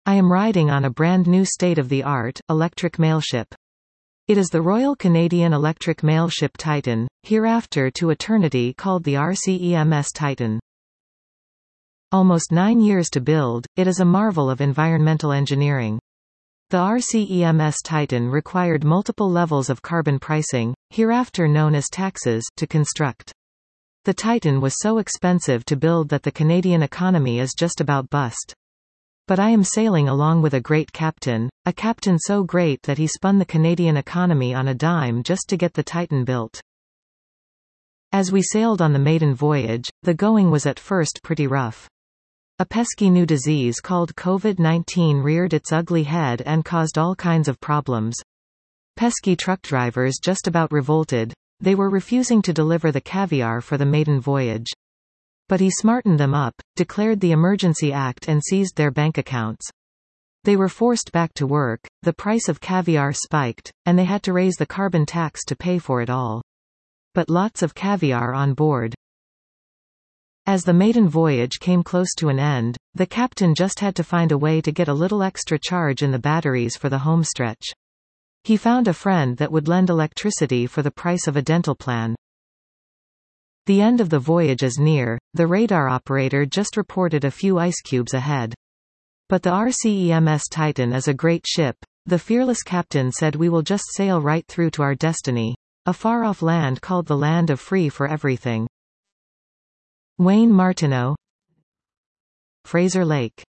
I am riding on a brand new state-of-the-art, electric mailship. It is the Royal Canadian Electric Mailship Titan, hereafter to eternity called the RCEMS Titan. Almost 9 years to build, it is a marvel of environmental engineering. The RCEMS Titan required multiple levels of carbon pricing, hereafter known as taxes, to construct. The Titan was so expensive to build that the Canadian economy is just about bust. But I am sailing along with a great captain, a captain so great that he spun the Canadian economy on a dime just to get the Titan built. As we sailed on the maiden voyage, the going was at first pretty rough. A pesky new disease called COVID-19 reared its ugly head and caused all kinds of problems. Pesky truck drivers just about revolted. They were refusing to deliver the caviar for the maiden voyage. But he smartened them up, declared the Emergency Act and seized their bank accounts. They were forced back to work, the price of caviar spiked, and they had to raise the carbon tax to pay for it all. But lots of caviar on board. As the maiden voyage came close to an end, the captain just had to find a way to get a little extra charge in the batteries for the homestretch. He found a friend that would lend electricity for the price of a dental plan. The end of the voyage is near, the radar operator just reported a few ice cubes ahead. But the RCEMS Titan is a great ship. The fearless captain said we will just sail right through to our destiny. A far-off land called the Land of Free for Everything. Wayne Martineau, Fraser Lake.